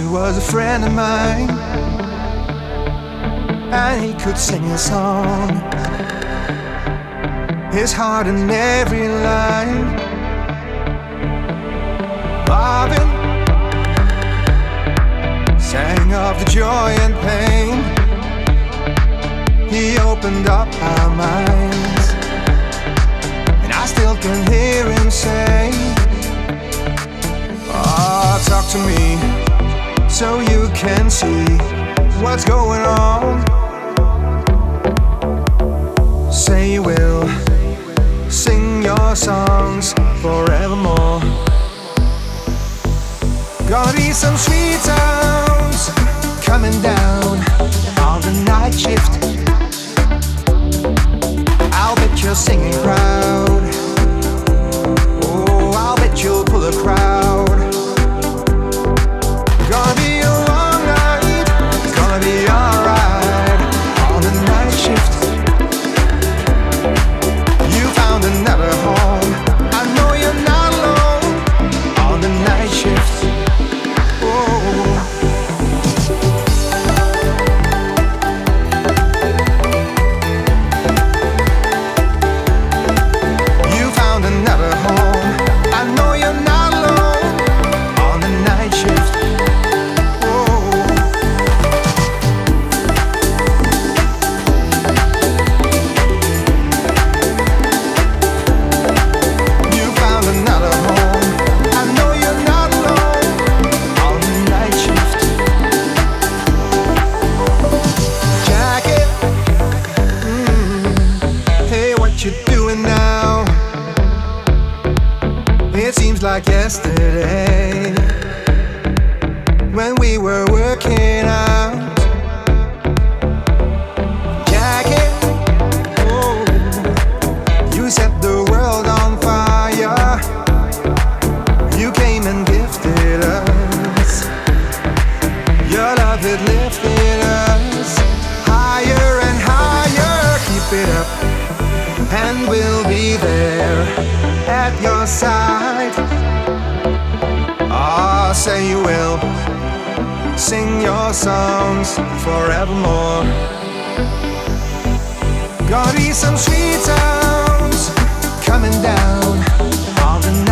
was a friend of mine, and he could sing a song, his heart in every line. Marvin sang of the joy and pain. He opened up our minds, and I still can hear him say, "Oh, talk to me so you can see what's going on. Say you will sing your songs forevermore. Gonna be some sweet sounds coming down on the night shift. I'll bet you're singing crowd. Oh, I'll bet you'll pull a crowd. Gonna be a long night, gonna be alright on the night shift. You found another home, I know you're not alone on the night shift. It seems like yesterday when we were working out. Jackie, oh, you set the world on fire. You came and gifted us. Your love, it lifted us higher and higher. Keep it up and we'll be there at your side. Ah, say you will sing your songs forevermore. Gonna be some sweet sounds coming down on the